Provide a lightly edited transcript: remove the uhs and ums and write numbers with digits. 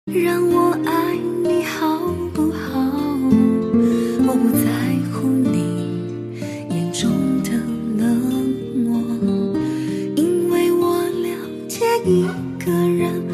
让我爱你好不好？我不在乎你眼中的冷漠，因为我了解一个人